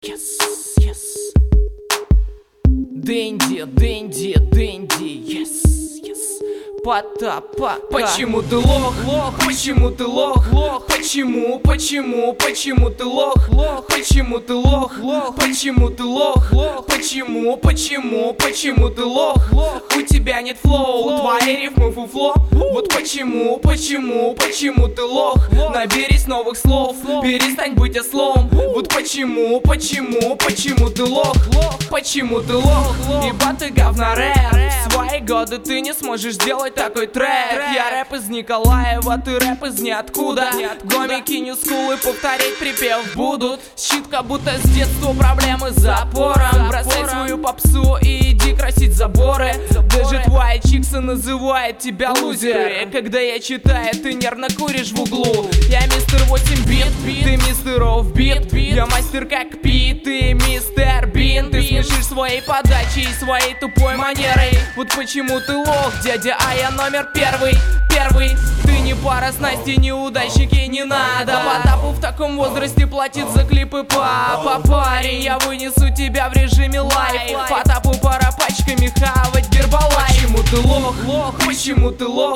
Yes, yes. Дэнди, Дэнди, Дэнди, yes, yes. Потапа. Почему ты лох, лох? Почему ты лох, лох? Почему ты лох, лох? Почему ты лох, лох? Почему ты лох, лох? Почему ты лох, лох? У тебя нет флоу, твои рифмы фуфло. Вот почему ты лох? Наберись новых слов, перестань быть ослом. Вот почему ты лох, почему ты лох? Ибо ты говно рэп. В свои годы ты не сможешь сделать такой трек. Я рэп из Николаева, ты рэп из ниоткуда. Гомики не скулы, повторить припев будут. Щит как будто с детства проблемы с запором. Бросай свою попсу и иди красить заборы. Даже твоя чикса называет тебя лузер. Когда я читаю, ты нервно куришь в углу. Я мистер 8 бит, ты мистер офбит. Я мастер как Пит, ты мистер Бин. Ты смешишь своей подачей и своей тупой манерой. Вот почему ты лох, дядя, а я номер первый. Ты не пара с Настей, неудачники, не надо. Потапу в таком возрасте платит за клипы папа. Парень, я вынесу тебя в режиме лайф. Потапу пора пачками хавать Гербалайф. Почему ты лох, лох? Почему ты лох?